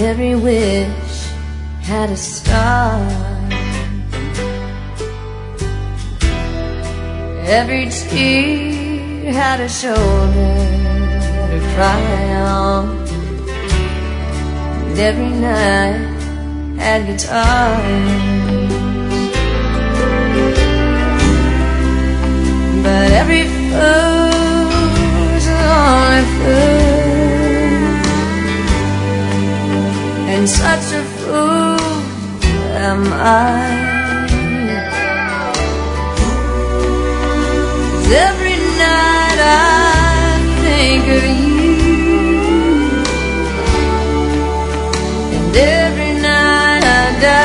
every wish had a star. Every tear had a shoulder to cry on. And every night had guitars. But every fool's only fool, and such a fool am I. 'Cause every night I think of you, and every night I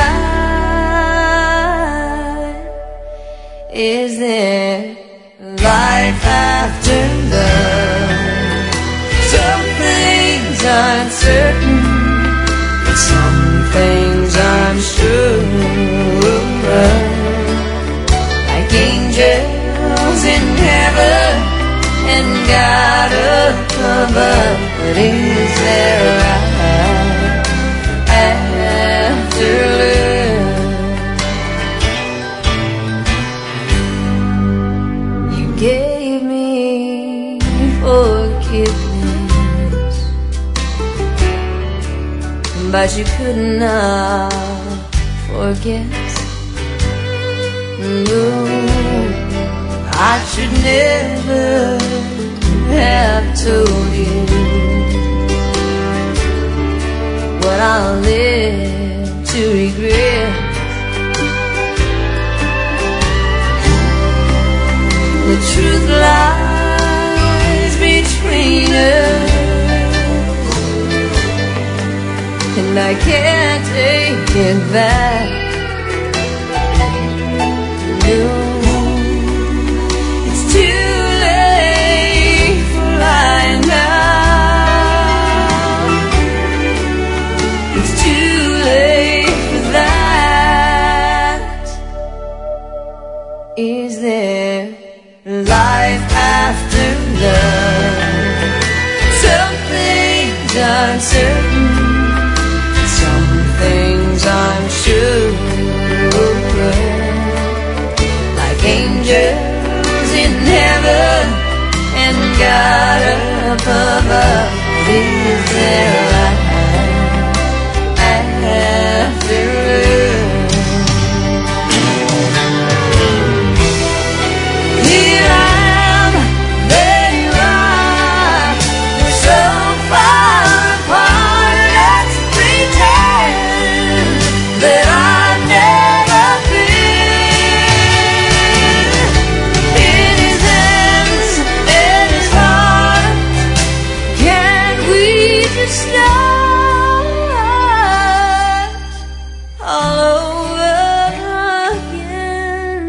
die. Is there life after love? Some things aren't certain, but some things I'm sure of. Like angels in heaven and God up above. But is there life after love? You gave me forgiveness, but you could not forget. No, I should never have told you what I'll live to regret. The truth lies between us, and I can't take it back. No, it's too late for lying now. It's too late for that. Is there life after love? Some things aren't certain, some things I'm sure of. Like angels in heaven and God up above. Is there life after love? Here I am, there you are. We're so far apart, let's pretend that I've never been. In his hands, in his heart, can we just start all over again?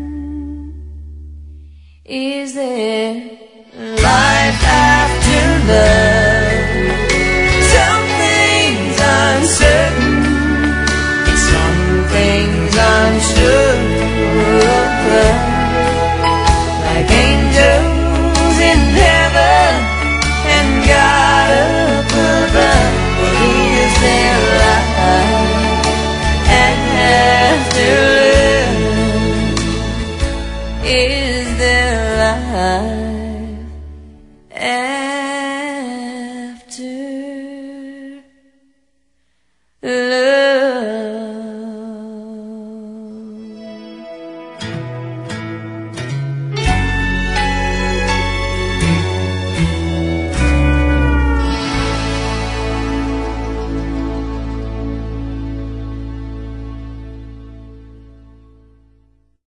Is there life after love? Some things uncertain, some things I'm sure of. Like angels in heaven and God up above. Is there life after love? Is there life after love?